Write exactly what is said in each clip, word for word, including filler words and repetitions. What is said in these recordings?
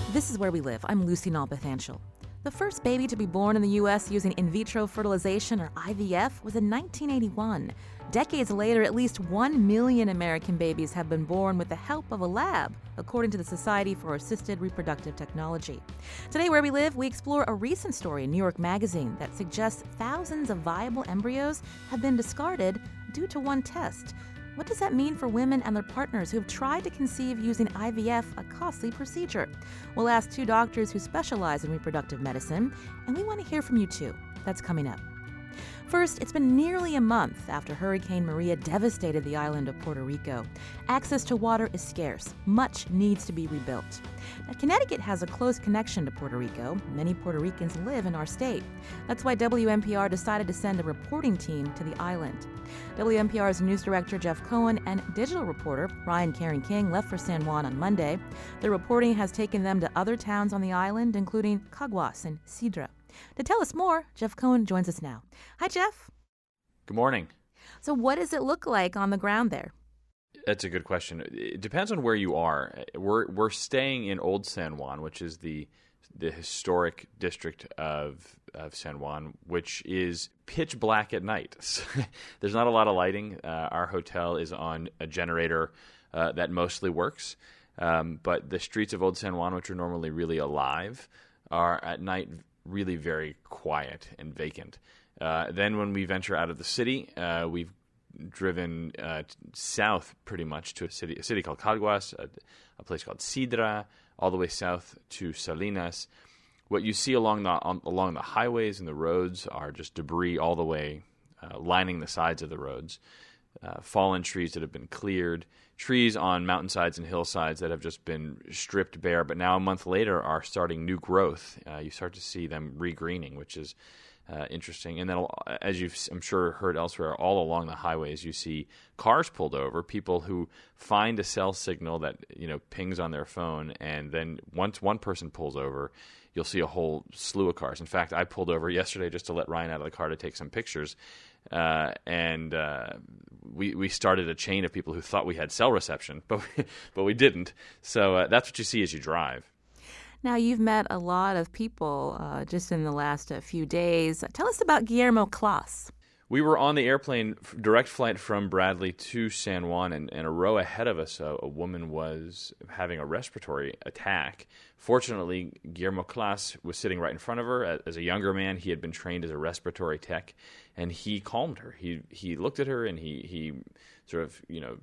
This is Where We Live. I'm Lucy Nalpathanchel. The first baby to be born in the U S using in vitro fertilization, or I V F, was in nineteen eighty-one. Decades later, at least one million American babies have been born with the help of a lab, according to the Society for Assisted Reproductive Technology. Today, Where We Live, we explore a recent story in New York Magazine that suggests thousands of viable embryos have been discarded due to one test. What does that mean for women and their partners who have tried to conceive using I V F, a costly procedure? We'll ask two doctors who specialize in reproductive medicine, and we want to hear from you too. That's coming up. First, it's been nearly a month after Hurricane Maria devastated the island of Puerto Rico. Access to water is scarce. Much needs to be rebuilt. Now, Connecticut has a close connection to Puerto Rico. Many Puerto Ricans live in our state. That's why W N P R decided to send a reporting team to the island. W N P R's news director Jeff Cohen and digital reporter Ryan Caron King left for San Juan on Monday. Their reporting has taken them to other towns on the island, including Caguas and Sidra. To tell us more, Jeff Cohen joins us now. Hi, Jeff. Good morning. So what does it look like on the ground there? That's a good question. It depends on where you are. We're we're staying in Old San Juan, which is the the historic district of of San Juan, which is pitch black at night. There's not a lot of lighting. Uh, our hotel is on a generator uh, that mostly works, um, but the streets of Old San Juan, which are normally really alive, are at night really very quiet and vacant. Uh, then when we venture out of the city, uh, we've driven uh, south pretty much to a city, a city called Caguas, a, a place called Sidra, all the way south to Salinas. What you see along the on, along the highways and the roads are just debris all the way uh, lining the sides of the roads. Uh, fallen trees that have been cleared, trees on mountainsides and hillsides that have just been stripped bare, but now a month later are starting new growth. Uh, you start to see them regreening, which is uh, interesting. And then, as you've, I'm sure, heard elsewhere, all along the highways, you see cars pulled over, people who find a cell signal that, you know, pings on their phone, and then once one person pulls over, you'll see a whole slew of cars. In fact, I pulled over yesterday just to let Ryan out of the car to take some pictures, uh, and uh, we we started a chain of people who thought we had cell reception, but we, but we didn't. So uh, that's what you see as you drive. Now, you've met a lot of people uh, just in the last uh, few days. Tell us about Guillermo Clas. We were on the airplane, direct flight from Bradley to San Juan, and, and a row ahead of us, a, a woman was having a respiratory attack. Fortunately, Guillermo Clas was sitting right in front of her. As a younger man, he had been trained as a respiratory tech, and he calmed her. He he looked at her and he he sort of, you know,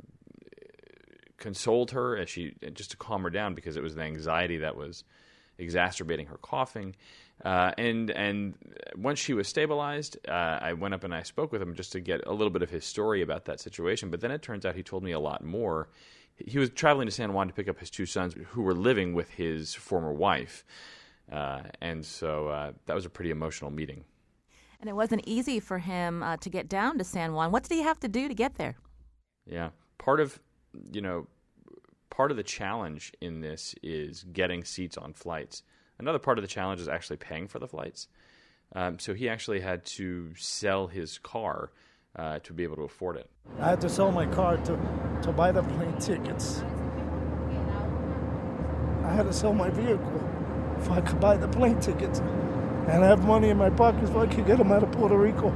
consoled her as she just to calm her down, because it was the anxiety that was exacerbating her coughing. Uh, and and once she was stabilized, uh, I went up and I spoke with him just to get a little bit of his story about that situation. But then it turns out he told me a lot more. He was traveling to San Juan to pick up his two sons who were living with his former wife. Uh, and so uh, that was a pretty emotional meeting. And it wasn't easy for him uh, to get down to San Juan. What did he have to do to get there? Yeah. Part of, you know, part of the challenge in this is getting seats on flights. Another part of the challenge is actually paying for the flights. Um, so he actually had to sell his car uh, to be able to afford it. I had to sell my car to, to buy the plane tickets. I had to sell my vehicle if I could buy the plane tickets. And I have money in my pocket so I could get them out of Puerto Rico.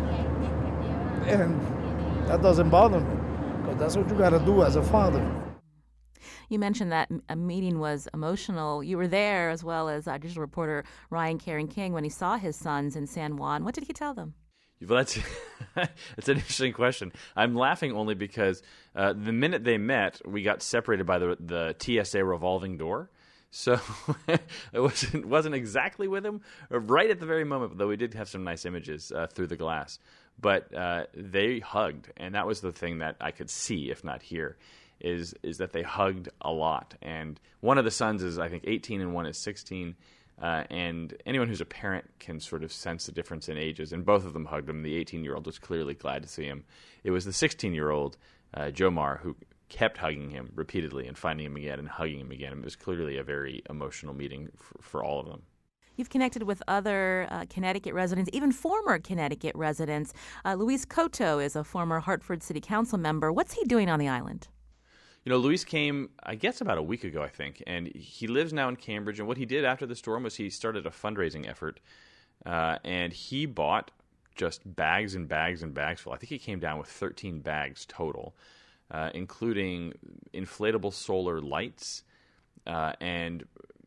And that doesn't bother me, because that's what you got to do as a father. You mentioned that a meeting was emotional. You were there, as well as our digital reporter Ryan Caron King, when he saw his sons in San Juan. What did he tell them? Well, that's, that's an interesting question. I'm laughing only because uh, the minute they met, we got separated by the the T S A revolving door. So it wasn't, wasn't exactly with him right at the very moment, though we did have some nice images uh, through the glass. But uh, they hugged, and that was the thing that I could see, if not hear, is is that they hugged a lot. And one of the sons is, I think, eighteen and one is sixteen. Uh, and anyone who's a parent can sort of sense the difference in ages. And both of them hugged him. The eighteen-year-old was clearly glad to see him. It was the sixteen-year-old, uh, Jomar, who kept hugging him repeatedly and finding him again and hugging him again. It was clearly a very emotional meeting for, for all of them. You've connected with other uh, Connecticut residents, even former Connecticut residents. Uh, Luis Cotto is a former Hartford City Council member. What's he doing on the island? You know, Luis came, I guess, about a week ago, I think, and he lives now in Cambridge. And what he did after the storm was he started a fundraising effort, uh, and he bought just bags and bags and bags full. I think he came down with thirteen bags total, uh, including inflatable solar lights uh, and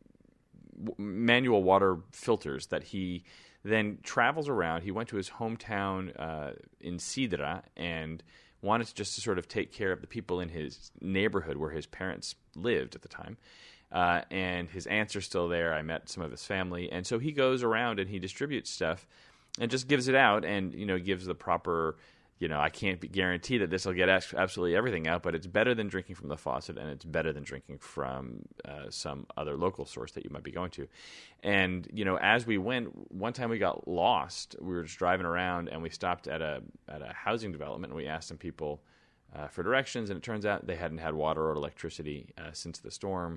w- manual water filters that he then travels around. He went to his hometown uh, in Sidra and wanted to just to sort of take care of the people in his neighborhood where his parents lived at the time. Uh, and his aunts are still there. I met some of his family. And so he goes around and he distributes stuff and just gives it out and, you know, gives the proper, you know, I can't be guarantee that this will get absolutely everything out, but it's better than drinking from the faucet, and it's better than drinking from uh, some other local source that you might be going to. And, you know, as we went, one time we got lost. We were just driving around, and we stopped at a at a housing development, and we asked some people uh, for directions, and it turns out they hadn't had water or electricity uh, since the storm.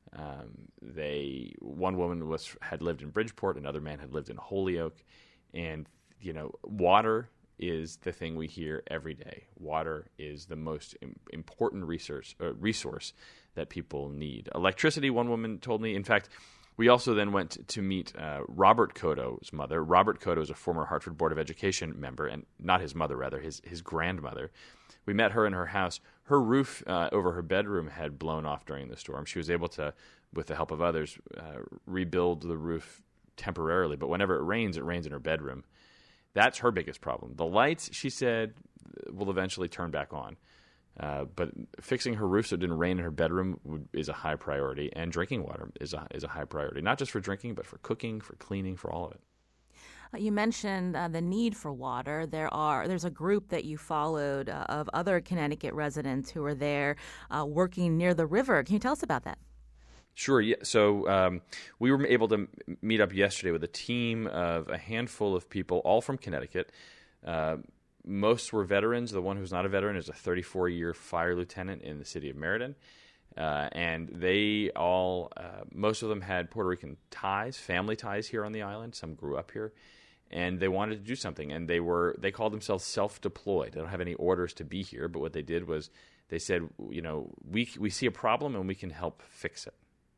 Um, they one woman was had lived in Bridgeport, another man had lived in Holyoke, and, you know, water is the thing we hear every day. Water is the most im- important resource, uh, resource that people need. Electricity, one woman told me. In fact, we also then went to meet uh, Robert Cotto's mother. Robert Cotto is a former Hartford Board of Education member, and not his mother, rather, his, his grandmother. We met her in her house. Her roof uh, over her bedroom had blown off during the storm. She was able to, with the help of others, uh, rebuild the roof temporarily. But whenever it rains, it rains in her bedroom. That's her biggest problem. The lights, she said, will eventually turn back on. Uh, but fixing her roof so it didn't rain in her bedroom would, is a high priority, and drinking water is a, is a high priority, not just for drinking, but for cooking, for cleaning, for all of it. Uh, you mentioned uh, the need for water. There are there's a group that you followed uh, of other Connecticut residents who are there uh, working near the river. Can you tell us about that? Sure. Yeah. So um, we were able to m- meet up yesterday with a team of a handful of people, all from Connecticut. Uh, most were veterans. The one who's not a veteran is a thirty-four-year fire lieutenant in the city of Meriden. Uh, and they all, uh, most of them had Puerto Rican ties, family ties here on the island. Some grew up here. And they wanted to do something. And they were they called themselves self-deployed. They don't have any orders to be here. But what they did was they said, you know, we we see a problem and we can help fix it.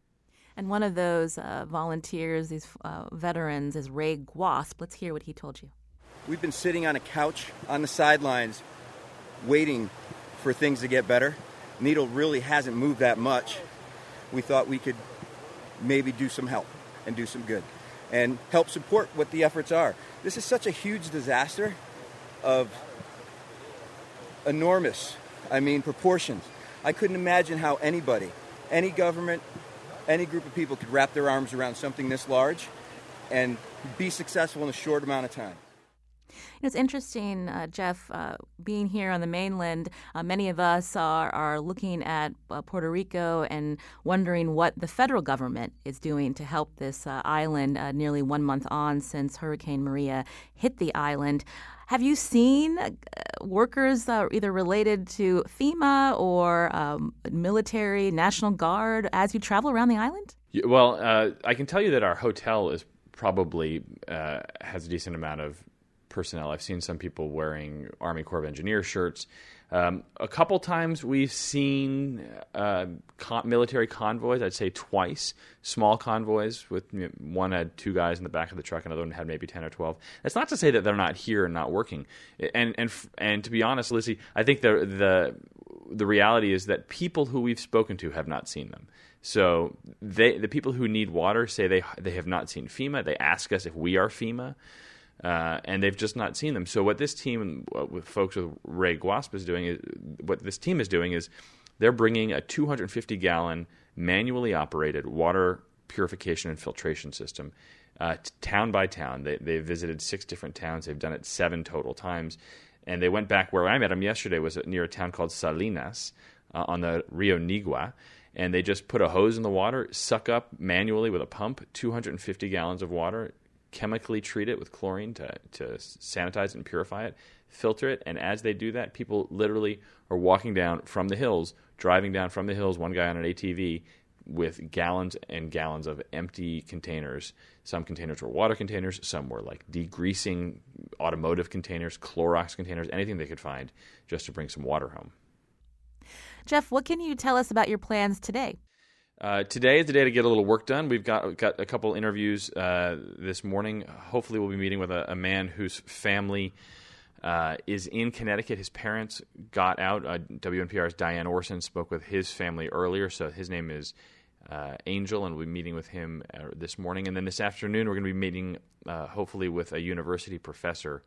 And one of those uh, volunteers, these uh, veterans, is Ray Guasp. Let's hear what he told you. We've been sitting on a couch on the sidelines waiting for things to get better. Needle really hasn't moved that much. We thought we could maybe do some help and do some good and help support what the efforts are. This is such a huge disaster of enormous, I mean, proportions. I couldn't imagine how anybody, any government, any group of people could wrap their arms around something this large and be successful in a short amount of time. You know, it's interesting, uh, Jeff, uh, being here on the mainland, uh, many of us are, are looking at uh, Puerto Rico and wondering what the federal government is doing to help this uh, island uh, nearly one month on since Hurricane Maria hit the island. Have you seen uh, workers uh, either related to FEMA or um, military, National Guard as you travel around the island? Yeah, well, uh, I can tell you that our hotel is probably uh, has a decent amount of personnel. I've seen some people wearing Army Corps of Engineers shirts. Um, a couple times we've seen uh, con- military convoys, I'd say twice, small convoys with you know, one had two guys in the back of the truck, another one had maybe ten or twelve. That's not to say that they're not here and not working. And and and to be honest, Lizzie, I think the the the reality is that people who we've spoken to have not seen them. So they the people who need water say they they have not seen FEMA. They ask us if we are FEMA. Uh, and they've just not seen them. So what this team, uh, with folks with Ray Guasp is doing, is, what this team is doing is they're bringing a two hundred fifty gallon manually operated water purification and filtration system uh, t- town by town. They they visited six different towns. They've done it seven total times. And they went back where I met them yesterday was near a town called Salinas uh, on the Rio Nigua. And they just put a hose in the water, suck up manually with a pump two hundred fifty gallons of water, chemically treat it with chlorine to, to sanitize it and purify it, filter it, and as they do that, people literally are walking down from the hills, driving down from the hills, one guy on an A T V, with gallons and gallons of empty containers. Some containers were water containers, some were like degreasing automotive containers, Clorox containers, anything they could find just to bring some water home. Jeff, what can you tell us about your plans today? Uh, today is the day to get a little work done. We've got we've got a couple interviews uh, this morning. Hopefully we'll be meeting with a, a man whose family uh, is in Connecticut. His parents got out. Uh, W N P R's Diane Orson spoke with his family earlier, so his name is uh, Angel, and we'll be meeting with him uh, this morning. And then this afternoon we're going to be meeting uh, hopefully with a university professor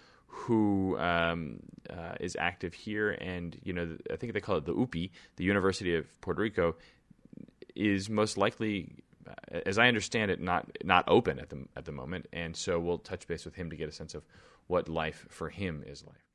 who um, uh, is active here. And, you know, I think they call it the U P I, the University of Puerto Rico, is most likely, as I understand it, not not open at the at the moment, and so we'll touch base with him to get a sense of what life for him is like.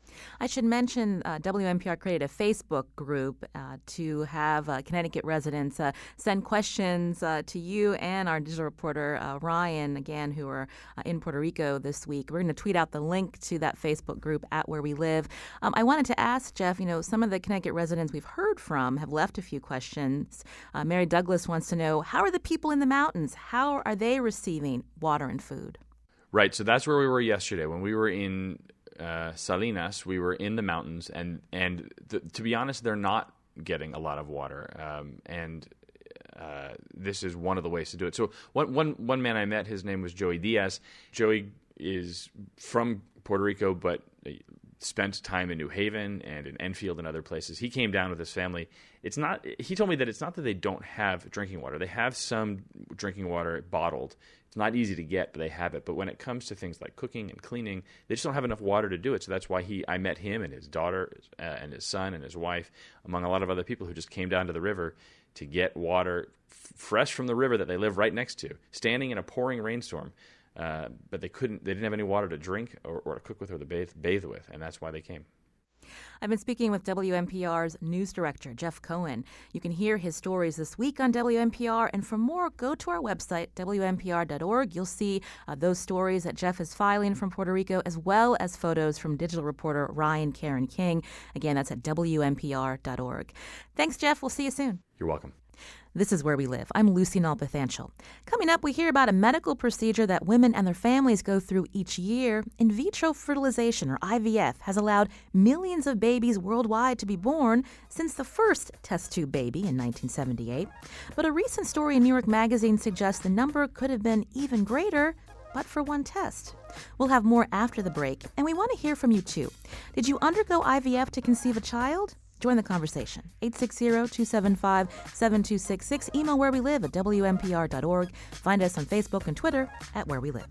I should mention uh, W N P R created a Facebook group uh, to have uh, Connecticut residents uh, send questions uh, to you and our digital reporter, uh, Ryan, again, who are uh, in Puerto Rico this week. We're going to tweet out the link to that Facebook group at Where We Live. Um, I wanted to ask, Jeff, you know, some of the Connecticut residents we've heard from have left a few questions. Uh, Mary Douglas wants to know, how are the people in the mountains? How are they receiving water and food? Right, so that's where we were yesterday. When we were in Uh, Salinas, we were in the mountains, and and th- to be honest, they're not getting a lot of water, um, and uh, this is one of the ways to do it. So one, one, one man I met, his name was Joey Diaz. Joey is from Puerto Rico, but spent time in New Haven and in Enfield and other places. He came down with his family. It's not. He told me that it's not that they don't have drinking water. They have some drinking water bottled. It's not easy to get, but they have it. But when it comes to things like cooking and cleaning, they just don't have enough water to do it. So that's why he, I met him and his daughter uh, and his son and his wife, among a lot of other people who just came down to the river to get water f- fresh from the river that they live right next to, standing in a pouring rainstorm. Uh, but they couldn't. They didn't have any water to drink or, or to cook with or to bathe, bathe with, and that's why they came. I've been speaking with W N P R's news director, Jeff Cohen. You can hear his stories this week on W N P R, and for more, go to our website, W N P R dot org. You'll see uh, those stories that Jeff is filing from Puerto Rico, as well as photos from digital reporter Ryan Karen King. Again, that's at W N P R dot org. Thanks, Jeff. We'll see you soon. You're welcome. This is Where We Live. I'm Lucy Nalpathanchel. Coming up, we hear about a medical procedure that women and their families go through each year. In vitro fertilization, or I V F, has allowed millions of babies worldwide to be born since the first test tube baby in nineteen seventy-eight. But a recent story in New York Magazine suggests the number could have been even greater, but for one test. We'll have more after the break, and we want to hear from you, too. Did you undergo I V F to conceive a child? Join the conversation. eight six zero, two seven five, seven two six six. Email Where We Live at W N P R dot org. Find us on Facebook and Twitter at Where We Live.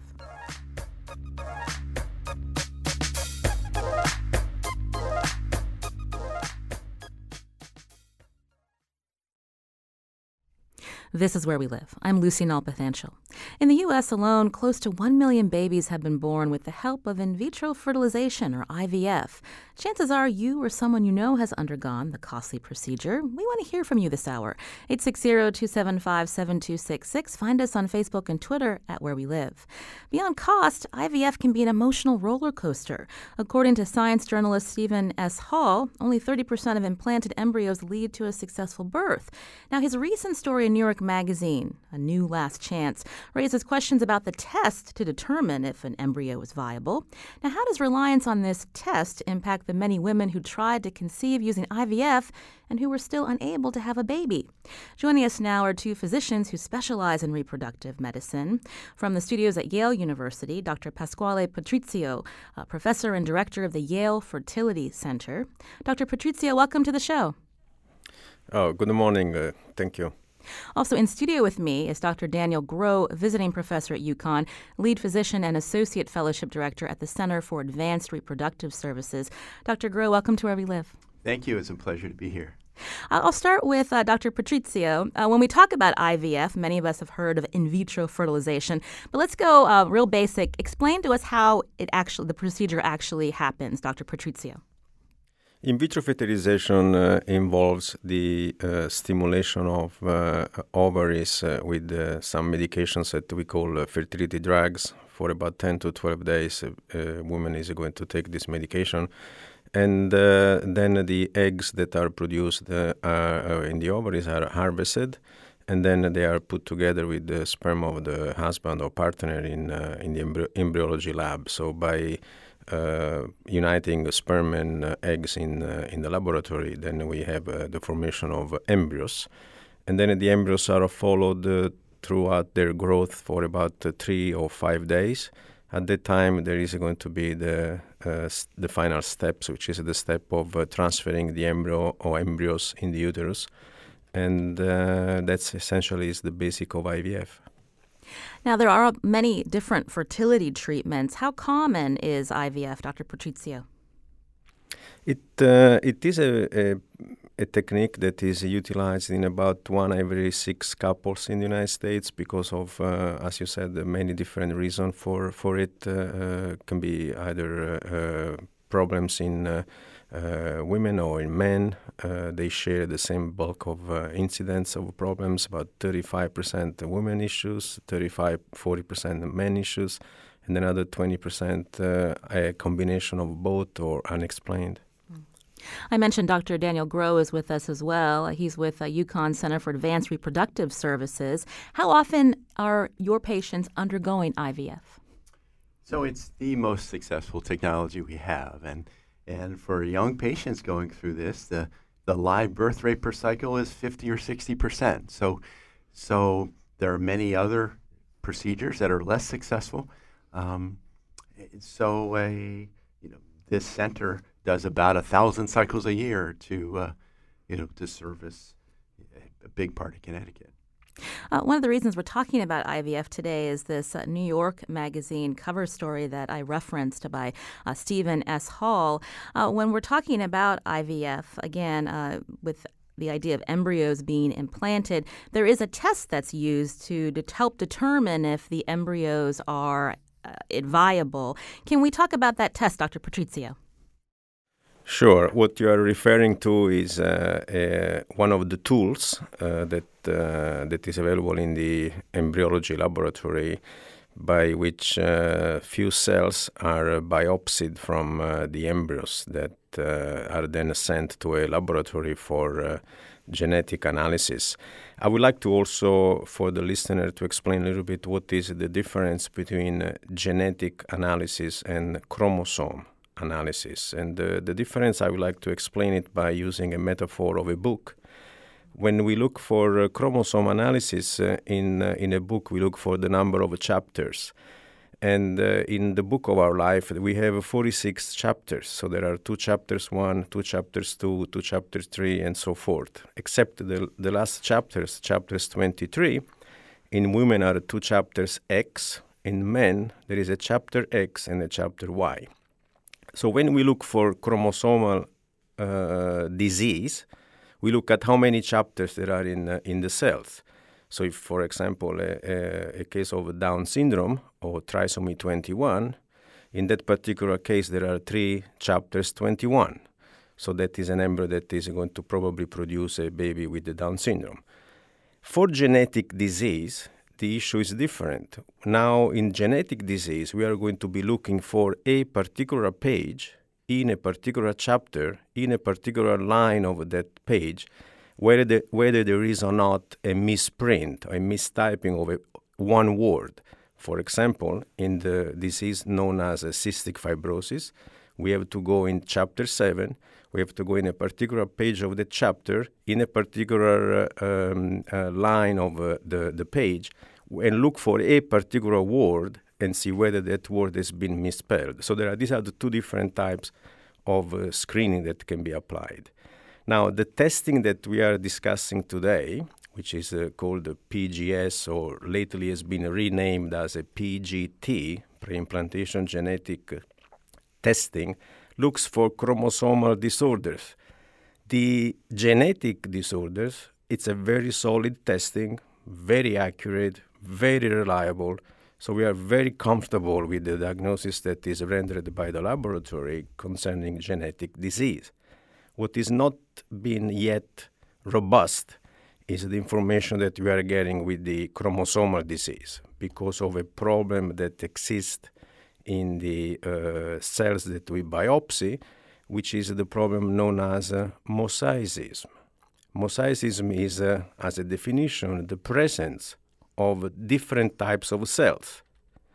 This is Where We Live. I'm Lucy Nalpathanchel. In the U S alone, close to one million babies have been born with the help of in vitro fertilization, or I V F. Chances are you or someone you know has undergone the costly procedure. We want to hear from you this hour. eight six zero, two seven five, seven two six six. Find us on Facebook and Twitter at Where We Live. Beyond cost, I V F can be an emotional roller coaster. According to science journalist Stephen S. Hall, only thirty percent of implanted embryos lead to a successful birth. Now, his recent story in New York Magazine, A New Last Chance, raises questions about the test to determine if an embryo is viable. Now, how does reliance on this test impact the many women who tried to conceive using I V F and who were still unable to have a baby? Joining us now are two physicians who specialize in reproductive medicine. From the studios at Yale University, Doctor Pasquale Patrizio, uh, professor and director of the Yale Fertility Center. Doctor Patrizio, welcome to the show. Oh, good morning. Uh, thank you. Also in studio with me is Doctor Daniel Groh, visiting professor at UConn, lead physician and associate fellowship director at the Center for Advanced Reproductive Services. Doctor Groh, welcome to Where We Live. Thank you. It's a pleasure to be here. I'll start with uh, Doctor Patrizio. Uh, when we talk about I V F, many of us have heard of in vitro fertilization, but let's go uh, real basic. Explain to us how it actually, the procedure actually happens, Doctor Patrizio. In vitro fertilization uh, involves the uh, stimulation of uh, ovaries uh, with uh, some medications that we call uh, fertility drugs. For about ten to twelve days, a uh, woman is going to take this medication. And uh, then the eggs that are produced uh, are, uh, in the ovaries are harvested, and then they are put together with the sperm of the husband or partner in uh, in the embry- embryology lab. So by uh, uniting sperm and uh, eggs in uh, in the laboratory, then we have uh, the formation of embryos, and then the embryos are followed uh, throughout their growth for about uh, three or five days. At that time, there is going to be the uh, s- the final steps, which is the step of uh, transferring the embryo or embryos in the uterus, and uh, that's essentially is the basic of I V F. Now, there are many different fertility treatments. How common is I V F, Doctor Patrizio? It uh, it is a, a a technique that is utilized in about one every six couples in the United States because of, uh, as you said, the many different reasons for for it. Uh, uh, can be either uh, problems in uh, uh, women or in men. Uh, they share the same bulk of uh, incidents of problems, about thirty-five percent women issues, thirty-five, forty percent men issues, and another twenty percent uh, a combination of both or unexplained. I mentioned Doctor Daniel Groh is with us as well. He's with uh, UConn Center for Advanced Reproductive Services. How often are your patients undergoing I V F? So it's the most successful technology we have. And and for young patients going through this, the, the live birth rate per cycle is fifty or sixty percent. So, so there are many other procedures that are less successful. Um, so a, you know, this center does about a thousand cycles a year to, uh, you know, to service a big part of Connecticut. Uh, one of the reasons we're talking about I V F today is this uh, New York Magazine cover story that I referenced by uh, Stephen S. Hall. Uh, when we're talking about I V F, again, uh, with the idea of embryos being implanted, there is a test that's used to det- help determine if the embryos are uh, viable. Can we talk about that test, Doctor Patrizio? Sure. What you are referring to is uh, uh, one of the tools uh, that uh, that is available in the embryology laboratory, by which uh, few cells are biopsied from uh, the embryos that uh, are then sent to a laboratory for uh, genetic analysis. I would like to also, for the listener, to explain a little bit what is the difference between uh, genetic analysis and chromosome analysis. And the, the difference, I would like to explain it by using a metaphor of a book. When we look for uh, chromosome analysis uh, in uh, in a book, we look for the number of chapters. And uh, in the book of our life, we have forty-six chapters. So there are two chapters one, two chapters two, two chapters three, and so forth. Except the, the last chapters, chapters twenty-three, in women are two chapters X. In men, there is a chapter X and a chapter Y. So when we look for chromosomal uh, disease, we look at how many chapters there are in uh, in the cells. So if, for example, a, a, a case of Down syndrome or trisomy twenty-one, in that particular case there are three chapters twenty-one. So that is an embryo that is going to probably produce a baby with the Down syndrome. For genetic disease, the issue is different. Now, in genetic disease, we are going to be looking for a particular page in a particular chapter, in a particular line of that page, whether, the, whether there is or not a misprint or a mistyping of a, one word. For example, in the disease known as a cystic fibrosis, we have to go in chapter seven, we have to go in a particular page of the chapter, in a particular uh, um, uh, line of uh, the, the page, and look for a particular word and see whether that word has been misspelled. So there are these are the two different types of uh, screening that can be applied. Now, the testing that we are discussing today, which is uh, called the P G S, or lately has been renamed as a P G T, pre-implantation genetic testing, looks for chromosomal disorders. The genetic disorders, it's a very solid testing, very accurate, very reliable. So we are very comfortable with the diagnosis that is rendered by the laboratory concerning genetic disease. What is not been yet robust is the information that we are getting with the chromosomal disease because of a problem that exists in the uh, cells that we biopsy, which is the problem known as uh, mosaicism. Mosaicism is, uh, as a definition, the presence of different types of cells.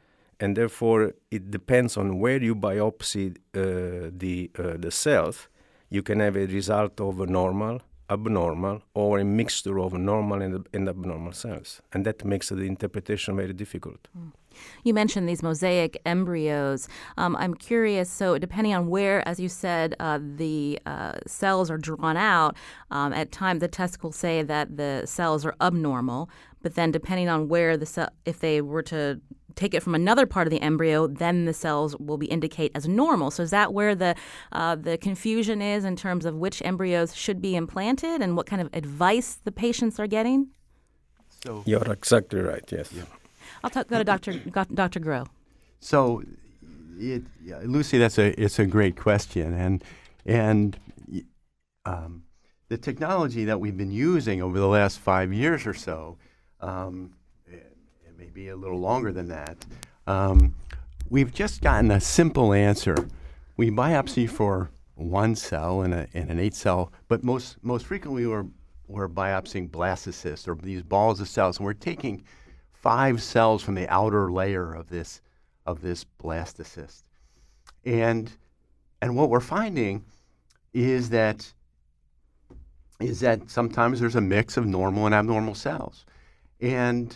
and therefore it depends on where you biopsy uh, the uh, the cells. You can have a result of a normal, abnormal, or a mixture of normal and, and abnormal cells, and that makes the interpretation very difficult. Mm. You mentioned these mosaic embryos. Um, I'm curious, so depending on where, as you said, uh, the uh, cells are drawn out, um, at times the tests will say that the cells are abnormal, but then depending on where the cell, if they were to take it from another part of the embryo, then the cells will be indicate as normal. So is that where the uh, the confusion is in terms of which embryos should be implanted and what kind of advice the patients are getting? So you're exactly right, yes. Yeah. I'll talk, go to Doctor Doctor Groh. So, it, yeah, Lucy, that's a it's a great question, and and um, the technology that we've been using over the last five years or so, um, it, it may be a little longer than that. Um, we've just gotten a simple answer. We biopsy for one cell in a in an eight cell, but most most frequently we're we're biopsying blastocysts or these balls of cells, and we're taking five cells from the outer layer of this of this blastocyst. And and what we're finding is that is that sometimes there's a mix of normal and abnormal cells. And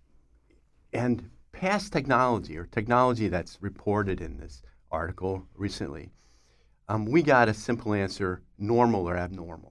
and past technology, or technology that's reported in this article recently, um, we got a simple answer: normal or abnormal.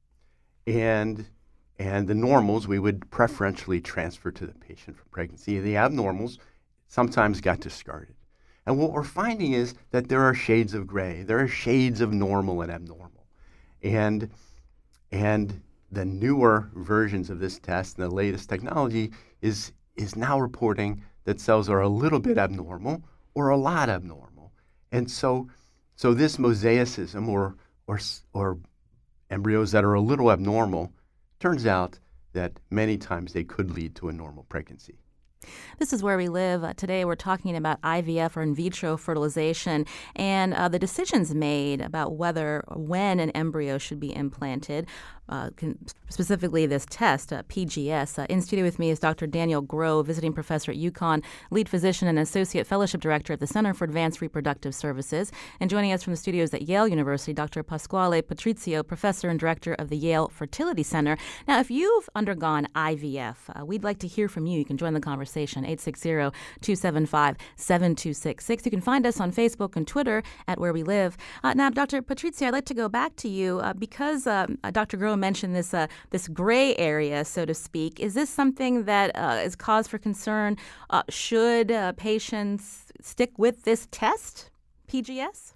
And And the normals we would preferentially transfer to the patient for pregnancy. The abnormals sometimes got discarded. And what we're finding is that there are shades of gray. There are shades of normal and abnormal. And, and the newer versions of this test and the latest technology is, is now reporting that cells are a little bit abnormal or a lot abnormal. And so, so this mosaicism or, or, or embryos that are a little abnormal, turns out that many times they could lead to a normal pregnancy. This is Where We Live. Uh, today we're talking about I V F or in vitro fertilization and uh, the decisions made about whether or when an embryo should be implanted, uh, can, specifically this test, uh, P G S. Uh, in studio with me is Doctor Daniel Groh, visiting professor at UConn, lead physician and associate fellowship director at the Center for Advanced Reproductive Services. And joining us from the studios at Yale University, Doctor Pasquale Patrizio, professor and director of the Yale Fertility Center. Now, if you've undergone I V F, uh, we'd like to hear from you. You can join the conversation, eight six zero, two seven five, seven two six six. You can find us on Facebook and Twitter at Where We Live. Uh, now, Doctor Patrizio, I'd like to go back to you uh, because um, uh, Doctor Groh mentioned this uh, this gray area, so to speak. Is this something that uh, is cause for concern? Uh, should uh, patients stick with this test, P G S?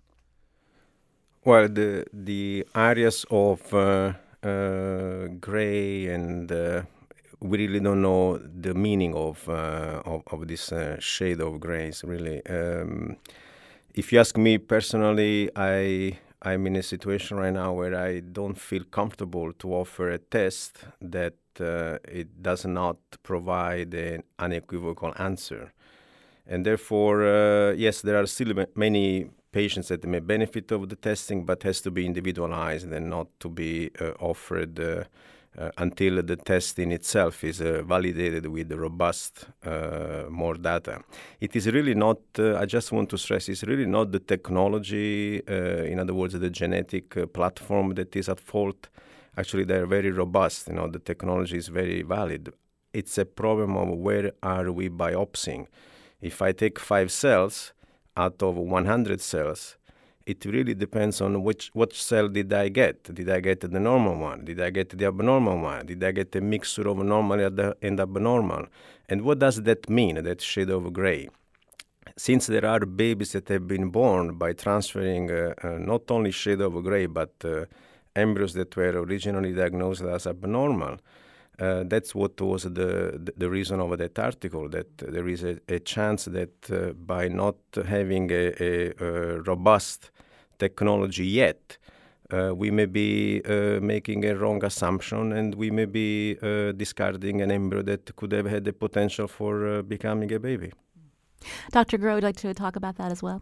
Well, the the areas of uh, uh, gray and uh, we really don't know the meaning of uh, of, of this uh, shade of grays. Really, um, if you ask me personally, I I'm in a situation right now where I don't feel comfortable to offer a test that uh, it does not provide an unequivocal answer, and therefore, uh, yes, there are still many patients that may benefit of the testing, but has to be individualized and not to be uh, offered uh, uh, until the test in itself is uh, validated with robust uh, more data. It is really not, uh, I just want to stress, it's really not the technology, uh, in other words, the genetic uh, platform that is at fault. Actually, they're very robust. You know, the technology is very valid. It's a problem of where are we biopsying. If I take five cells out of one hundred cells, it really depends on which what cell did I get. Did I get the normal one? Did I get the abnormal one? Did I get a mixture of normal and abnormal? And what does that mean, that shade of gray? Since there are babies that have been born by transferring uh, uh, not only shade of gray, but uh, embryos that were originally diagnosed as abnormal, Uh, that's what was the, the the reason of that article, that there is a, a chance that uh, by not having a, a, a robust technology yet, uh, we may be uh, making a wrong assumption, and we may be uh, discarding an embryo that could have had the potential for uh, becoming a baby. Doctor Groh, would you like to talk about that as well?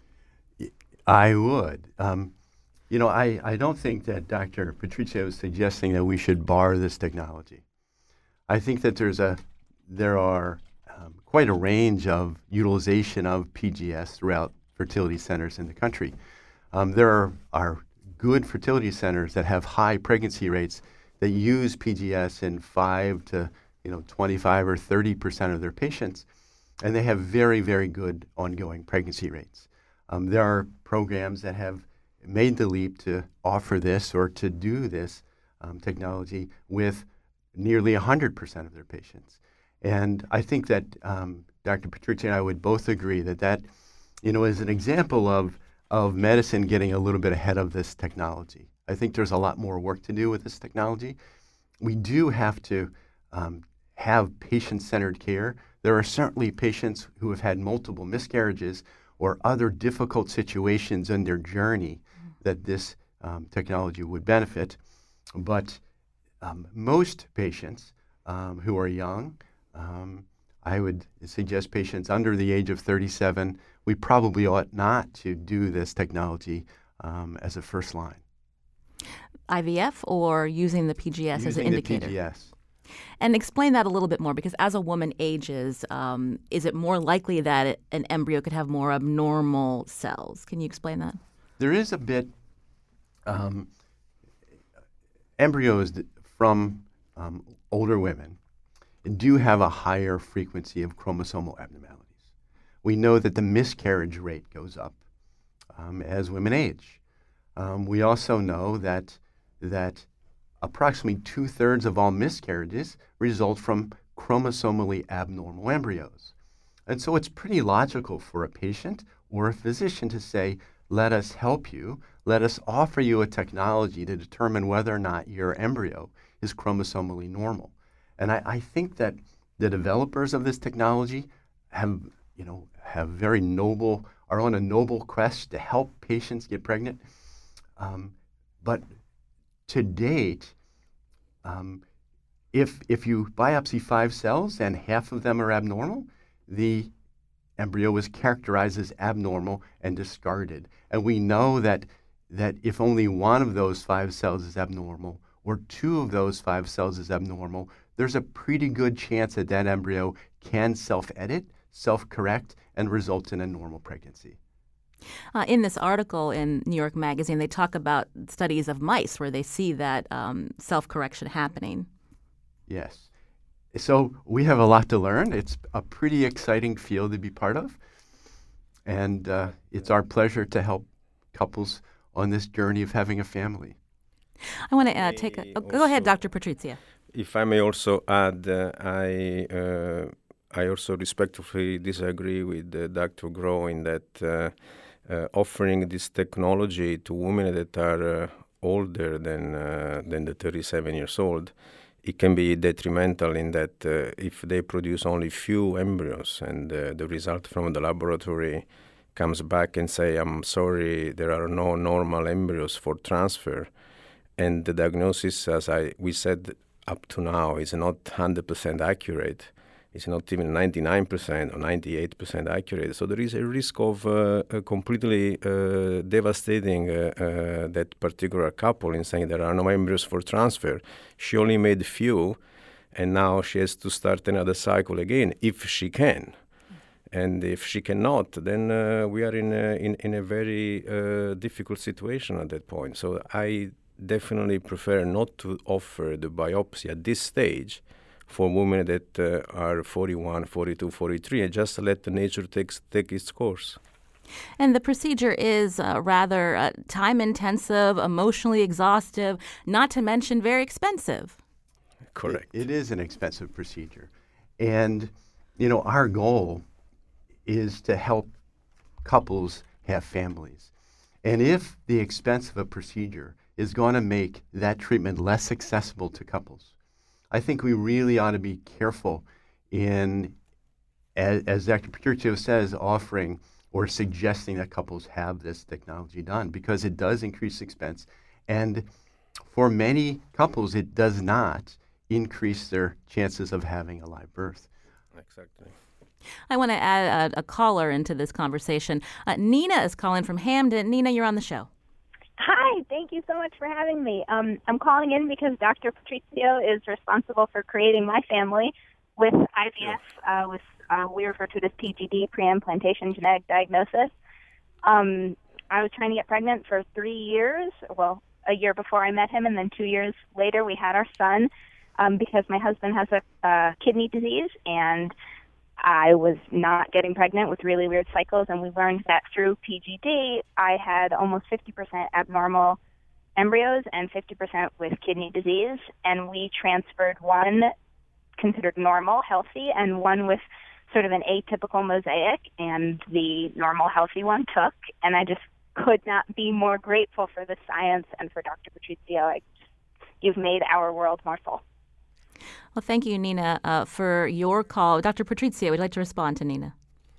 I would. Um, You know, I, I don't think that Doctor Patrizio is suggesting that we should bar this technology. I think that there's a there are um, quite a range of utilization of P G S throughout fertility centers in the country. Um, there are, are good fertility centers that have high pregnancy rates that use P G S in five to you know twenty-five or thirty percent of their patients, and they have very, very good ongoing pregnancy rates. Um, there are programs that have made the leap to offer this or to do this um, technology with nearly one hundred percent of their patients. And I think that um, Doctor Patrizia and I would both agree that that, you know, is an example of, of medicine getting a little bit ahead of this technology. I think there's a lot more work to do with this technology. We do have to um, have patient-centered care. There are certainly patients who have had multiple miscarriages or other difficult situations in their journey that this um, technology would benefit. But um, most patients um, who are young, um, I would suggest patients under the age of thirty-seven, we probably ought not to do this technology um, as a first line. I V F or using the P G S using as an indicator? The P G S. And explain that a little bit more, because as a woman ages, um, is it more likely that an embryo could have more abnormal cells? Can you explain that? There is a bit, um, embryos from um, older women do have a higher frequency of chromosomal abnormalities. We know that the miscarriage rate goes up um, as women age. Um, we also know that that approximately two-thirds of all miscarriages result from chromosomally abnormal embryos. And so it's pretty logical for a patient or a physician to say, let us help you, let us offer you a technology to determine whether or not your embryo is chromosomally normal. And I, I think that the developers of this technology have, you know, have very noble, are on a noble quest to help patients get pregnant. Um, but to date, um, if if you biopsy five cells and half of them are abnormal, the embryo is characterized as abnormal and discarded. And we know that that if only one of those five cells is abnormal or two of those five cells is abnormal, there's a pretty good chance that that embryo can self-edit, self-correct, and result in a normal pregnancy. Uh, in this article in New York Magazine, they talk about studies of mice where they see that um, self-correction happening. Yes. So we have a lot to learn. It's a pretty exciting field to be part of. And uh, it's our pleasure to help couples on this journey of having a family. I want to uh, take a... Oh, go ahead, Doctor Patrizia. If I may also add, uh, I uh, I also respectfully disagree with uh, Doctor Groh in that uh, uh, offering this technology to women that are uh, older than uh, than the thirty-seven years old, it can be detrimental in that uh, if they produce only few embryos and uh, the result from the laboratory comes back and say, I'm sorry, there are no normal embryos for transfer, and the diagnosis, as I we said up to now, is not one hundred percent accurate. It's not even ninety-nine percent or ninety-eight percent accurate. So there is a risk of uh, a completely uh, devastating uh, uh, that particular couple in saying there are no embryos for transfer. She only made few, and now she has to start another cycle again, if she can. And if she cannot, then uh, we are in a, in, in a very uh, difficult situation at that point. So I definitely prefer not to offer the biopsy at this stage for women that uh, are forty-one, forty-two, forty-three, and just let the nature takes, take its course. And the procedure is uh, rather uh, time-intensive, emotionally exhaustive, not to mention very expensive. Correct. It, it is an expensive procedure. And, you know, our goal is to help couples have families. And if the expense of a procedure is going to make that treatment less accessible to couples, I think we really ought to be careful in, as, as Doctor Patrizio says, offering or suggesting that couples have this technology done, because it does increase expense. And for many couples, it does not increase their chances of having a live birth. Exactly. I want to add a, a caller into this conversation. Uh, Nina is calling from Hamden. Nina, you're on the show. Hi, thank you so much for having me. Um, I'm calling in because Doctor Patrizio is responsible for creating my family. with I V F, uh, with uh, we refer to it as P G D, pre-implantation genetic diagnosis. Um, I was trying to get pregnant for three years, well, a year before I met him, and then two years later we had our son um, because my husband has a uh, kidney disease, and I was not getting pregnant with really weird cycles, and we learned that through P G D, I had almost fifty percent abnormal embryos and fifty percent with kidney disease, and we transferred one considered normal, healthy, and one with sort of an atypical mosaic, and the normal, healthy one took, and I just could not be more grateful for the science and for Doctor Patrizio. I, you've made our world more full. Well, thank you, Nina, uh, for your call. Doctor Patrizio, would you like to respond to Nina?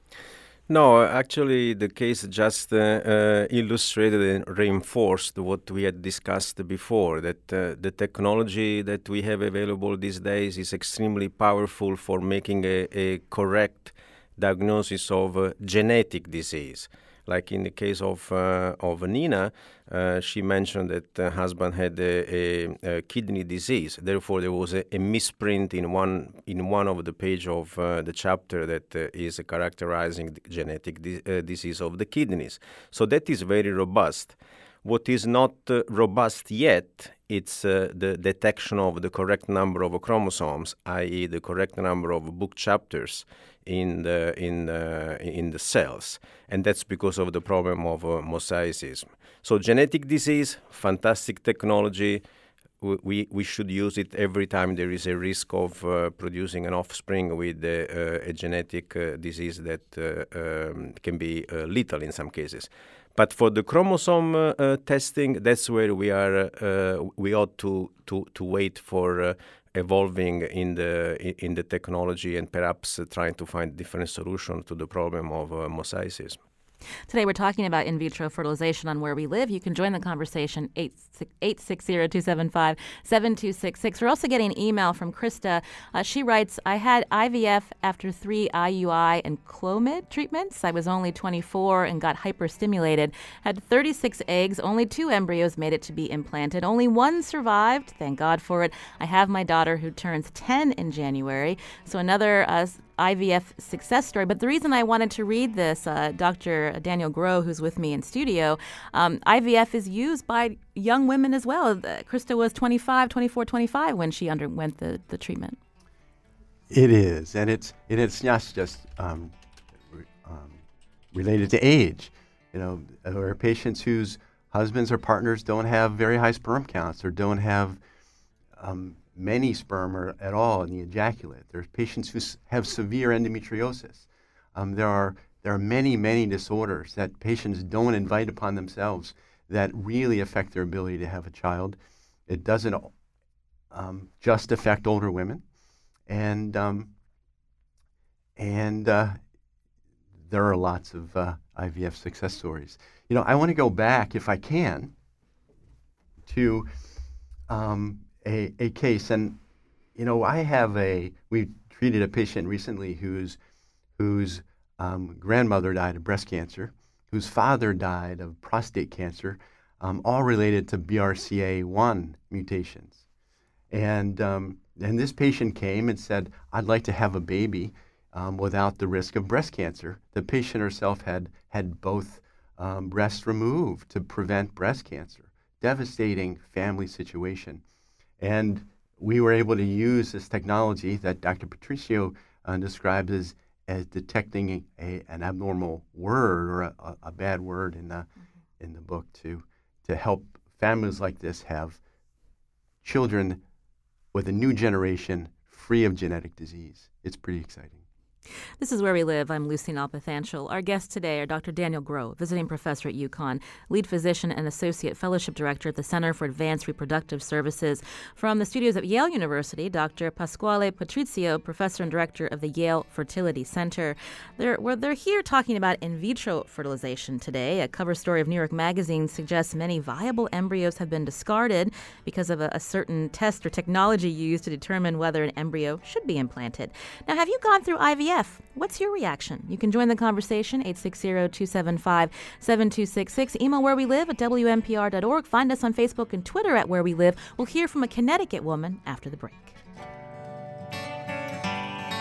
No, actually, the case just uh, uh, illustrated and reinforced what we had discussed before, that uh, the technology that we have available these days is extremely powerful for making a, a correct diagnosis of uh, genetic disease. Like in the case of uh, of Nina, uh, she mentioned that the husband had a, a, a kidney disease. Therefore, there was a, a misprint in one in one of the page of uh, the chapter that uh, is characterizing the genetic di- uh, disease of the kidneys. So that is very robust. What is not uh, robust yet, it's uh, the detection of the correct number of chromosomes, that is the correct number of book chapters in the in the, in the cells, and that's because of the problem of uh, mosaicism. So genetic disease, fantastic technology. We we should use it every time there is a risk of uh, producing an offspring with a, uh, a genetic uh, disease that uh, um, can be uh, lethal in some cases. But for the chromosome uh, uh, testing, that's where we are. Uh, we ought to to to wait for uh, evolving in the in the technology and perhaps uh, trying to find different solution to the problem of uh, mosaicism. Today we're talking about in vitro fertilization on Where We Live. You can join the conversation, eight six zero, two seven five, seven two six six. We're also getting an email from Krista. Uh, she writes, I had I V F after three I U I and Clomid treatments. I was only twenty-four and got hyperstimulated. Had thirty-six eggs. Only two embryos made it to be implanted. Only one survived. Thank God for it. I have my daughter who turns ten in January. So another uh, I V F success story. But the reason I wanted to read this, uh, Doctor Daniel Groh, who's with me in studio, um, I V F is used by young women as well. Uh, Krista was twenty-five, twenty-four, twenty-five when she underwent the, the treatment. It is, and it's and it's not just um, re- um, related to age. You know, there are patients whose husbands or partners don't have very high sperm counts or don't have um, many sperm or at all in the ejaculate. There's patients who s- have severe endometriosis. Um, there are there are many, many disorders that patients don't invite upon themselves that really affect their ability to have a child. It doesn't um, just affect older women, and um, and uh, there are lots of uh, I V F success stories. You know, I want to go back, if I can, to um, A, a case, and you know, I have a. We treated a patient recently whose whose um, grandmother died of breast cancer, whose father died of prostate cancer, um, all related to B R C A one mutations, and um, and this patient came and said, "I'd like to have a baby um, without the risk of breast cancer." The patient herself had had both um, breasts removed to prevent breast cancer. Devastating family situation. And we were able to use this technology that Doctor Patrizio uh, describes as, as detecting a, an abnormal word or a, a bad word in the, mm-hmm. in the book to, to help families like this have children with a new generation free of genetic disease. It's pretty exciting. This is Where We Live. I'm Lucy Nalpathanchel. Our guests today are Doctor Daniel Groh, visiting professor at UConn, lead physician and associate fellowship director at the Center for Advanced Reproductive Services. From the studios at Yale University, Doctor Pasquale Patrizio, professor and director of the Yale Fertility Center. They're, well, they're here talking about in vitro fertilization today. A cover story of New York Magazine suggests many viable embryos have been discarded because of a, a certain test or technology used to determine whether an embryo should be implanted. Now, have you gone through I V F? What's your reaction? You can join the conversation, eight six zero, two seven five, seven two six six. Email where we live at W M P R dot org. Find us on Facebook and Twitter at Where We Live. We'll hear from a Connecticut woman after the break.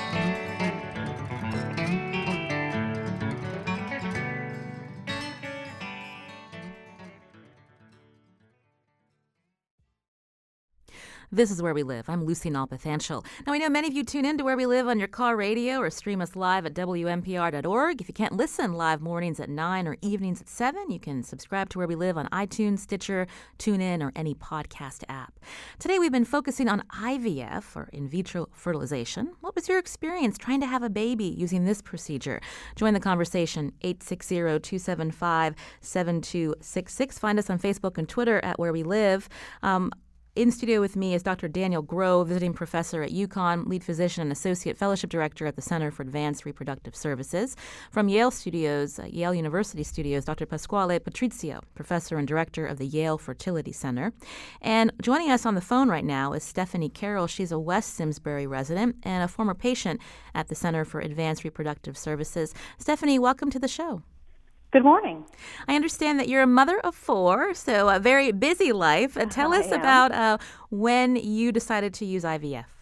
This is Where We Live. I'm Lucy Nalpathanchel. Now, I know many of you tune in to Where We Live on your car radio or stream us live at W M P R dot org. If you can't listen live mornings at nine or evenings at seven, you can subscribe to Where We Live on iTunes, Stitcher, TuneIn, or any podcast app. Today, we've been focusing on I V F, or in vitro fertilization. What was your experience trying to have a baby using this procedure? Join the conversation, eight six zero, two seven five, seven two six six. Find us on Facebook and Twitter at Where We Live. Um, In studio with me is Doctor Daniel Groh, visiting professor at UConn, lead physician and associate fellowship director at the Center for Advanced Reproductive Services. From Yale Studios, uh, Yale University Studios, Doctor Pasquale Patrizio, professor and director of the Yale Fertility Center. And joining us on the phone right now is Stephanie Carroll. She's a West Simsbury resident and a former patient at the Center for Advanced Reproductive Services. Stephanie, welcome to the show. Good morning. I understand that you're a mother of four, so a very busy life. Uh, tell I us am. about uh, when you decided to use I V F.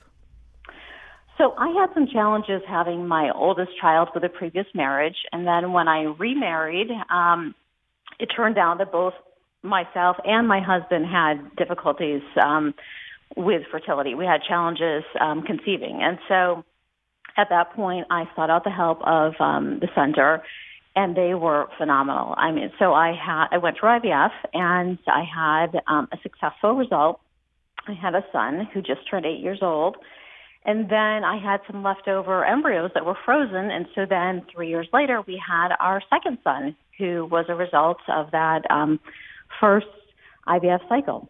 So I had some challenges having my oldest child with a previous marriage, and then when I remarried, um, it turned out that both myself and my husband had difficulties um, with fertility. We had challenges um, conceiving, and so at that point, I sought out the help of um, the center. And they were phenomenal. I mean, so I had I went through I V F, and I had um, a successful result. I had a son who just turned eight years old, and then I had some leftover embryos that were frozen. And so then three years later, we had our second son, who was a result of that um, first I V F cycle.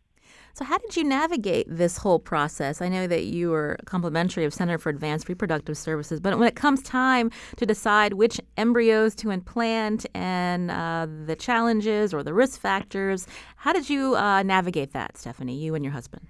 So how did you navigate this whole process? I know that you were complimentary of Center for Advanced Reproductive Services, but when it comes time to decide which embryos to implant and uh, the challenges or the risk factors, how did you uh, navigate that, Stephanie, you and your husband?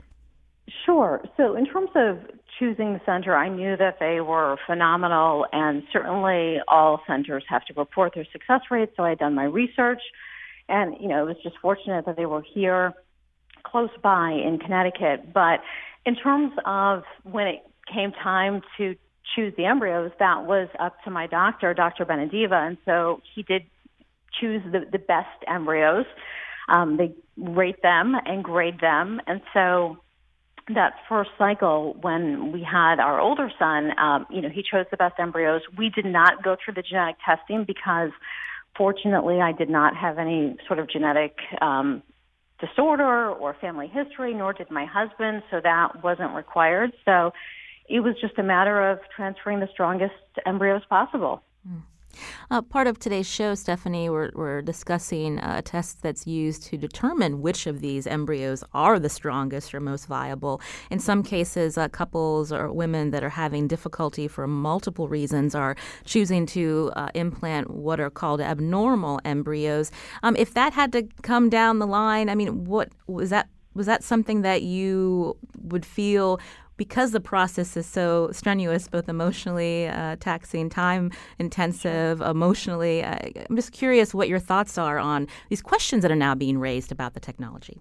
Sure. So in terms of choosing the center, I knew that they were phenomenal, and certainly all centers have to report their success rates, so I had done my research, and, you know, it was just fortunate that they were here close by in Connecticut. But in terms of when it came time to choose the embryos, that was up to my doctor, Doctor Benediva, and so he did choose the, the best embryos. Um, they rate them and grade them, and so that first cycle when we had our older son, um, you know, he chose the best embryos. We did not go through the genetic testing because, fortunately, I did not have any sort of genetic um disorder or family history, nor did my husband, so that wasn't required. So it was just a matter of transferring the strongest embryos possible. Mm. Uh, part of today's show, Stephanie, we're, we're discussing a test that's used to determine which of these embryos are the strongest or most viable. In some cases, uh, couples or women that are having difficulty for multiple reasons are choosing to uh, implant what are called abnormal embryos. Um, if that had to come down the line, I mean, what was that? Was that something that you would feel? Because the process is so strenuous, both emotionally uh, taxing, time-intensive, emotionally, uh, I'm just curious what your thoughts are on these questions that are now being raised about the technology.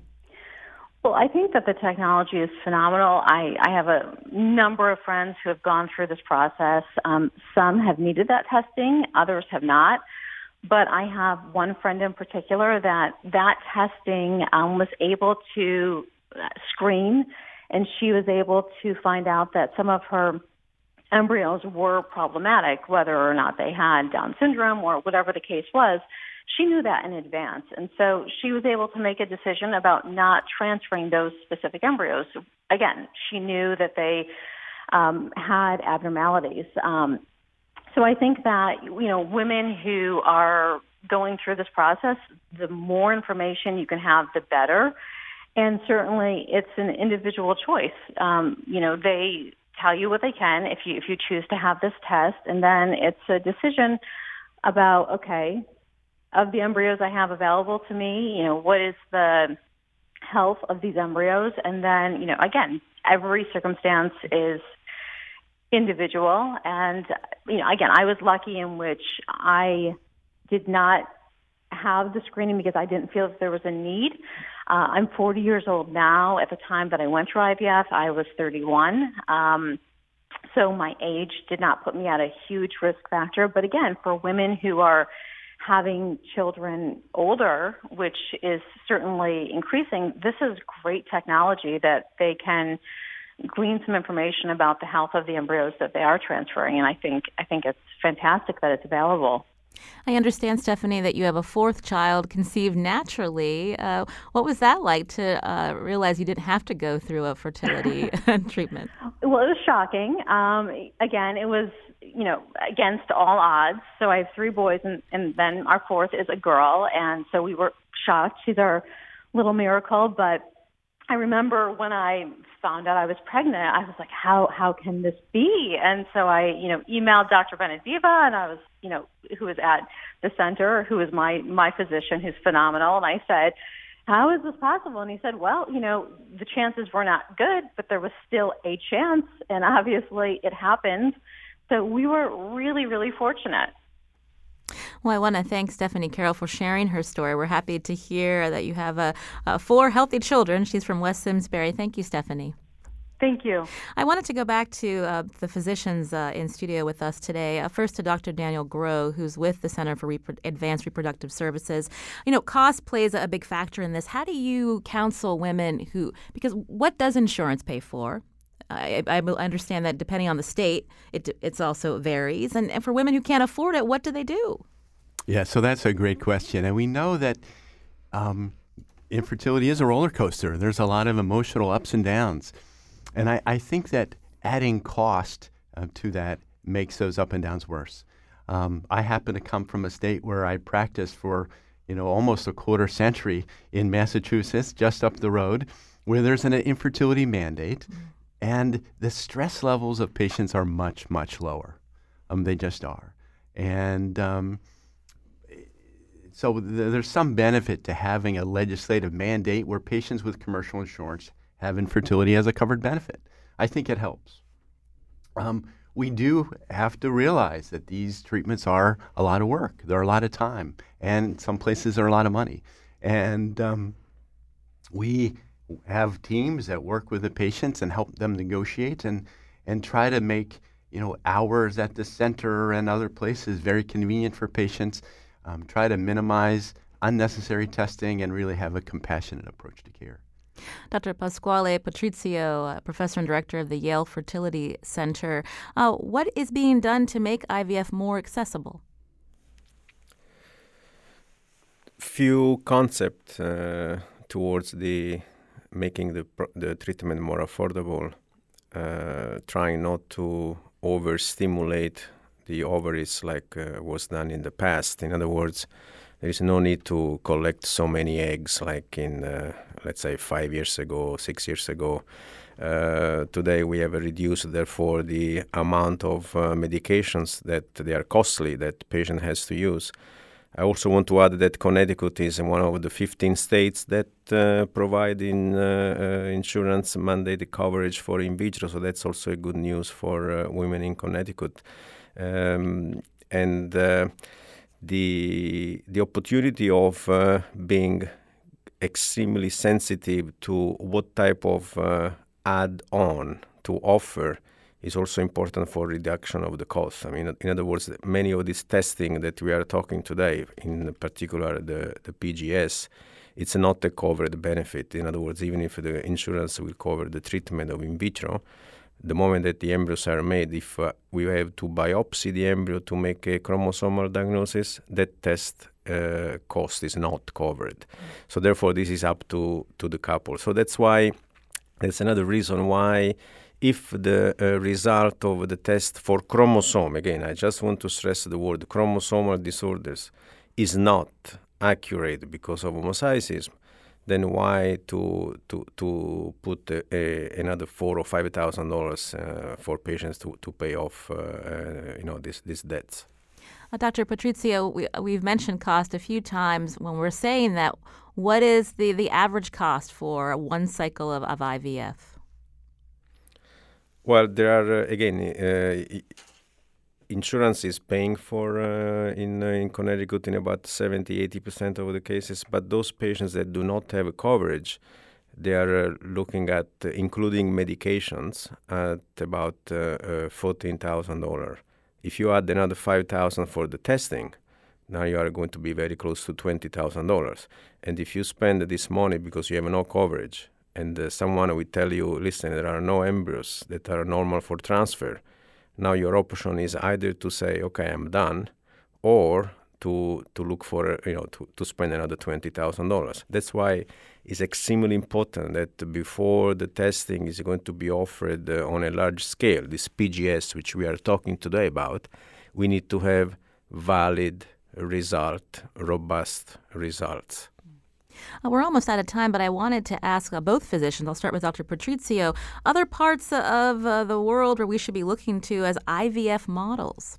Well, I think that the technology is phenomenal. I, I have a number of friends who have gone through this process. Um, some have needed that testing, others have not. But I have one friend in particular that that testing um, was able to screen, and she was able to find out that some of her embryos were problematic, whether or not they had Down syndrome or whatever the case was. She knew that in advance, and so she was able to make a decision about not transferring those specific embryos. Again, she knew that they um, had abnormalities. Um, so I think that, you know, women who are going through this process, the more information you can have, the better. And certainly, it's an individual choice. Um, you know, they tell you what they can if you if you choose to have this test, and then it's a decision about, okay, of the embryos I have available to me, you know, what is the health of these embryos? And then, you know, again, every circumstance is individual. And, you know, again, I was lucky in which I did not have the screening because I didn't feel that there was a need. Uh, I'm forty years old now. At the time that I went through I V F, I was thirty-one. Um, so my age did not put me at a huge risk factor. But again, for women who are having children older, which is certainly increasing, this is great technology that they can glean some information about the health of the embryos that they are transferring. And I think I think it's fantastic that it's available. I understand, Stephanie, that you have a fourth child conceived naturally. Uh, what was that like to uh, realize you didn't have to go through a fertility treatment? Well, it was shocking. Um, again, it was, you know, against all odds. So I have three boys, and, and then our fourth is a girl. And so we were shocked. She's our little miracle. But I remember when I found out I was pregnant, I was like, how how can this be? And so I, you know, emailed Doctor Benediva, and I was, you know, who was at the center, who is my, my physician, who's phenomenal. And I said, how is this possible? And he said, well, you know, the chances were not good, but there was still a chance. And obviously it happened. So we were really, really fortunate. Well, I want to thank Stephanie Carroll for sharing her story. We're happy to hear that you have uh, uh, four healthy children. She's from West Simsbury. Thank you, Stephanie. Thank you. I wanted to go back to uh, the physicians uh, in studio with us today. Uh, first to Doctor Daniel Groh, who's with the Center for Repro- Advanced Reproductive Services. You know, cost plays a big factor in this. How do you counsel women who, because what does insurance pay for? I, I understand that depending on the state, it it's also varies. And, and for women who can't afford it, what do they do? Yeah, so that's a great question. And we know that um, infertility is a roller coaster. There's a lot of emotional ups and downs. And I, I think that adding cost uh, to that makes those up and downs worse. Um, I happen to come from a state where I practiced for, you know, almost a quarter century in Massachusetts, just up the road, where there's an infertility mandate. Mm-hmm. And the stress levels of patients are much, much lower. Um, they just are. And um, so th- there's some benefit to having a legislative mandate where patients with commercial insurance have infertility as a covered benefit. I think it helps. Um, we do have to realize that these treatments are a lot of work. They're a lot of time. And some places are a lot of money. And um, we have teams that work with the patients and help them negotiate and, and try to make, you know, hours at the center and other places very convenient for patients, um, try to minimize unnecessary testing and really have a compassionate approach to care. Doctor Pasquale Patrizio, uh, professor and director of the Yale Fertility Center. Uh, what is being done to make I V F more accessible? Few concepts uh, towards the making the the treatment more affordable, uh, trying not to overstimulate the ovaries like uh, was done in the past. In other words, there is no need to collect so many eggs like in, uh, let's say, five years ago, six years ago. Uh, today we have reduced, therefore, the amount of uh, medications that they are costly that patient has to use. I also want to add that Connecticut is one of the fifteen states that uh, provide in uh, uh, insurance mandated coverage for in vitro, so that's also a good news for uh, women in Connecticut. Um, and uh, the the opportunity of uh, being extremely sensitive to what type of uh, add-on to offer is also important for reduction of the cost. I mean, in other words, many of this testing that we are talking today, in particular the, the P G S, it's not a covered benefit. In other words, even if the insurance will cover the treatment of in vitro, the moment that the embryos are made, if uh, we have to biopsy the embryo to make a chromosomal diagnosis, that test uh, cost is not covered. Mm-hmm. So therefore, this is up to, to the couple. So that's why, that's another reason why if the uh, result of the test for chromosome, again, I just want to stress the word chromosomal disorders, is not accurate because of homozygosism, then why to to to put a, a, another four or five thousand dollars uh, for patients to, to pay off, uh, uh, you know, this these debts? Uh, Doctor Patrizio, we, we've mentioned cost a few times when we're saying that. What is the, the average cost for one cycle of, of I V F? Well, there are, uh, again, uh, insurance is paying for uh, in uh, in Connecticut in about seventy, eighty percent of the cases, but those patients that do not have coverage, they are uh, looking at, uh, including medications, at about uh, uh, fourteen thousand dollars. If you add another five thousand dollars for the testing, Now you are going to be very close to twenty thousand dollars. And if you spend this money because you have no coverage, and uh, someone will tell you, listen, there are no embryos that are normal for transfer, now your option is either to say, okay, I'm done, or to to look for, you know, to, to spend another twenty thousand dollars. That's why it's extremely important that before the testing is going to be offered uh, on a large scale, this P G S, which we are talking today about, we need to have valid result, robust results. Uh, we're almost out of time, but I wanted to ask uh, both physicians. I'll start with Doctor Patrizio. Other parts of uh, the world where we should be looking to as I V F models?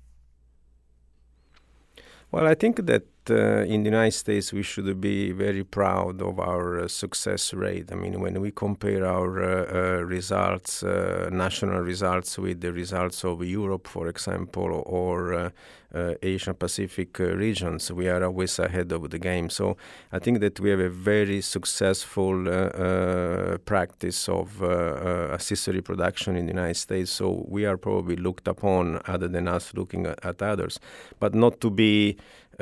Well, I think that uh, in the United States we should be very proud of our uh, success rate. I mean, when we compare our uh, uh, results, uh, national results with the results of Europe, for example, or uh, uh, Asian Pacific uh, regions, we are always ahead of the game. So I think that we have a very successful uh, uh, practice of uh, uh, assisted reproduction in the United States. So we are probably looked upon, other than us looking at, at others, but not to be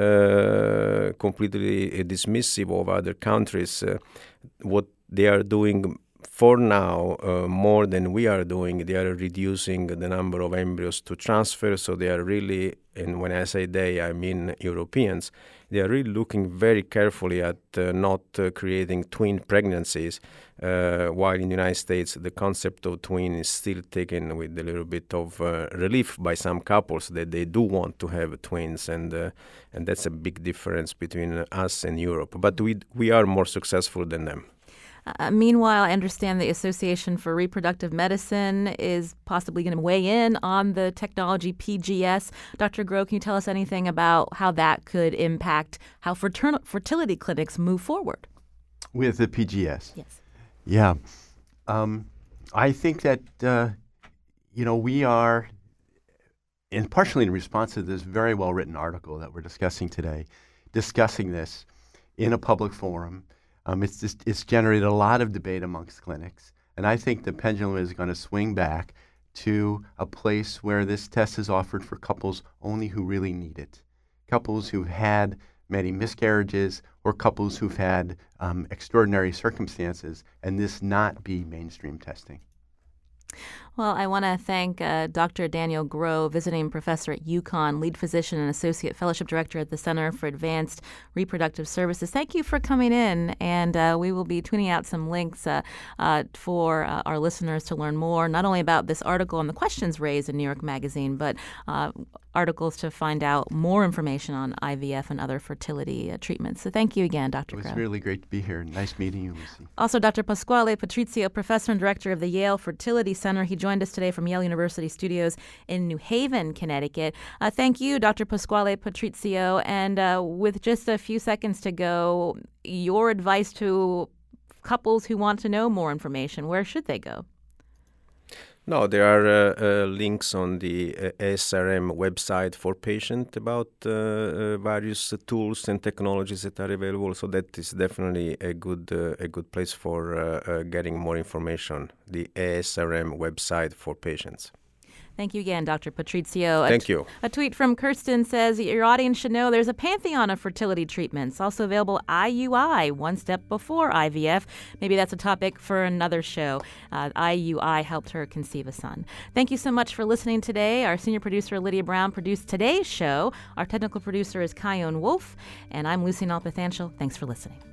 Uh, completely uh, dismissive of other countries. Uh, what they are doing for now, uh, more than we are doing, they are reducing the number of embryos to transfer. So they are really, and when I say they, I mean Europeans, they are really looking very carefully at uh, not uh, creating twin pregnancies, uh, while in the United States the concept of twin is still taken with a little bit of uh, relief by some couples that they do want to have twins, and uh, and that's a big difference between us and Europe. But we we are more successful than them. Uh, meanwhile, I understand the Association for Reproductive Medicine is possibly going to weigh in on the technology P G S. Doctor Groh, can you tell us anything about how that could impact how fertil- fertility clinics move forward? With the P G S? Yes. Yeah. Um, I think that, uh, you know, we are, and partially in response to this very well-written article that we're discussing today, discussing this in a public forum. Um, it's just, it's generated a lot of debate amongst clinics, and I think the pendulum is going to swing back to a place where this test is offered for couples only who really need it, couples who've had many miscarriages or couples who've had um, extraordinary circumstances, and this not be mainstream testing. Well, I want to thank uh, Doctor Daniel Groh, visiting professor at UConn, lead physician and associate fellowship director at the Center for Advanced Reproductive Services. Thank you for coming in, and uh, we will be tweeting out some links uh, uh, for uh, our listeners to learn more, not only about this article and the questions raised in New York Magazine, but uh, articles to find out more information on I V F and other fertility uh, treatments. So thank you again, Doctor Groh. It was really great to be here. Nice meeting you, Lucy. Also, Doctor Pasquale Patrizio, professor and director of the Yale Fertility Center. He joined us today from Yale University Studios in New Haven, Connecticut. Uh, thank you, Doctor Pasquale Patrizio. And uh, with just a few seconds to go, your advice to couples who want to know more information, where should they go? No, there are uh, uh, links on the uh, A S R M website for patients about uh, uh, various uh, tools and technologies that are available. So that is definitely a good uh, a good place for uh, uh, getting more information. The A S R M website for patients. Thank you again, Doctor Patrizio. Thank you. A tweet from Kirsten says, your audience should know there's a pantheon of fertility treatments, also available I U I, one step before I V F. Maybe that's a topic for another show. Uh, I U I helped her conceive a son. Thank you so much for listening today. Our senior producer, Lydia Brown, produced today's show. Our technical producer is Kyone Wolf, and I'm Lucy Nalpathanchel. Thanks for listening.